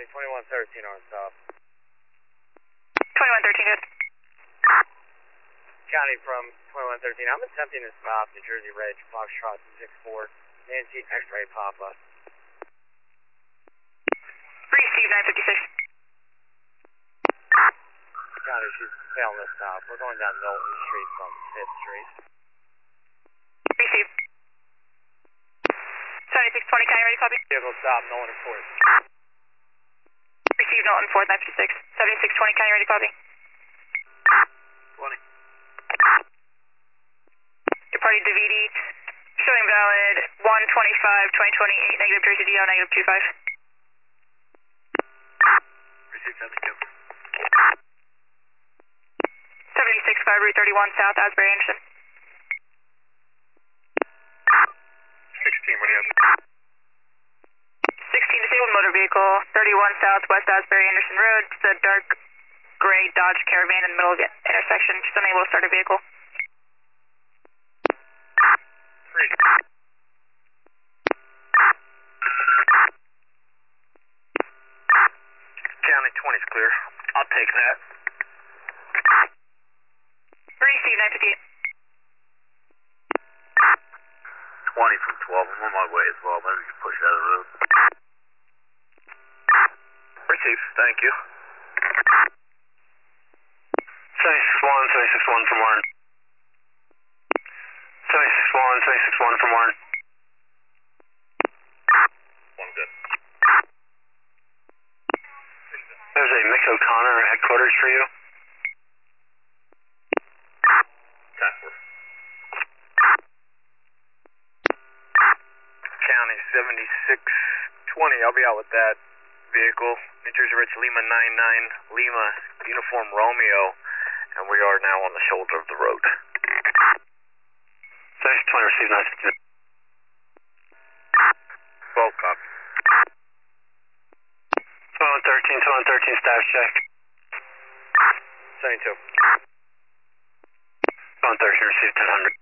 2113 on stop. 2113, good. County from 2113. I'm attempting to stop New Jersey Ridge, Foxtrot 264, Nancy X-ray Papa. Receive 956. County, she's failing to stop. We're going down Milton Street from 5th Street. Receive. 7620, County, ready, copy? Vehicle stop, Nolan and 4th. Receive, Nolan, 4th, 956. 7620, County, ready, copy? 20. Departing Davidi, showing valid 125-2028, negative Jersey DL, negative 25. Receive 72. 76 Route 31 South, Asbury Anderson. 16, what do you have? 16 disabled motor vehicle, 31 South West Asbury Anderson Road. It's a dark gray Dodge Caravan in the middle of the intersection. Just unable to start a vehicle. 3. County 20's clear. I'll take that. Receive 958. 20 from 12. I'm on my way as well. Maybe we can push out of the road. Receive. Thank you. 761 from Warren. 761 from Warren. One good. There's a Mick O'Connor headquarters for you. County 7620. I'll be out with that vehicle. New Jersey Ridge Lima 99 Lima Uniform Romeo, and we are now on the shoulder of the road. 7620, receive 952. 12 copy. 2113 status check. 72. 2113, receive 1000.